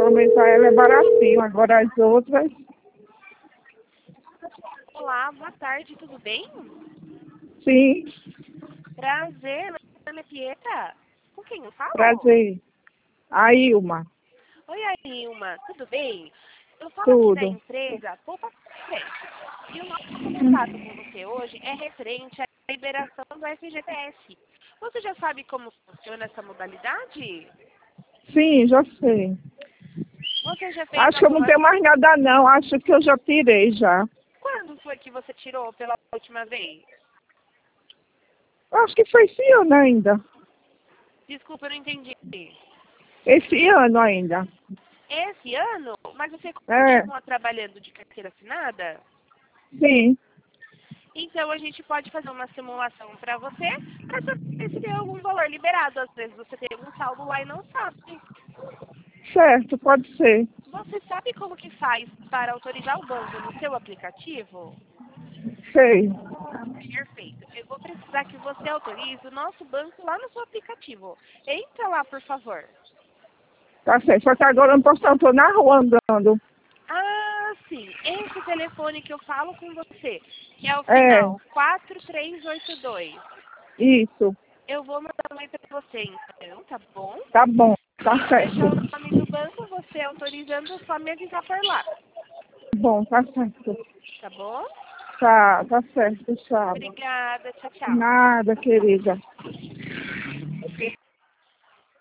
economizar ela é baratinho. Agora as outras, Olá, boa tarde, tudo bem? sim, Prazer, meu nome é Pieta. Com quem eu falo? prazer. A Ilma, Oi, Ailma, tudo bem? Eu falo aqui da tudo. empresa Poupa Crédito. E o nosso contato com você hoje é referente à liberação do FGTS. Você já sabe como funciona essa modalidade? Sim, já sei. Você já fez Acho que eu não alguma... tenho mais nada não. Acho que eu já tirei já. Quando foi que você tirou pela última vez? Acho que foi esse ano ainda. Desculpa, eu não entendi. Esse ano ainda. Esse ano? Mas você É, continua trabalhando de carteira assinada? sim. Então a gente pode fazer uma simulação para você, para saber se tem algum valor liberado. Às vezes você tem algum saldo lá e não sabe. Certo, pode ser. Você sabe como que faz para autorizar o banco no seu aplicativo? Sei. Perfeito. Eu vou precisar que você autorize o nosso banco lá no seu aplicativo. Entra lá, por favor. Tá certo. Só que agora eu não posso, eu tô na rua andando. Ah, sim. Esse telefone que eu falo com você, que é o É, final 4382. isso. Eu vou mandar um e-mail para você, então, tá bom? Tá bom. Tá E vou deixar o certo. nome do banco, você autorizando, só me avisar por lá, Bom, tá certo. tá bom? Tá certo, tchau. Obrigada, tchau, tchau. Nada, querida.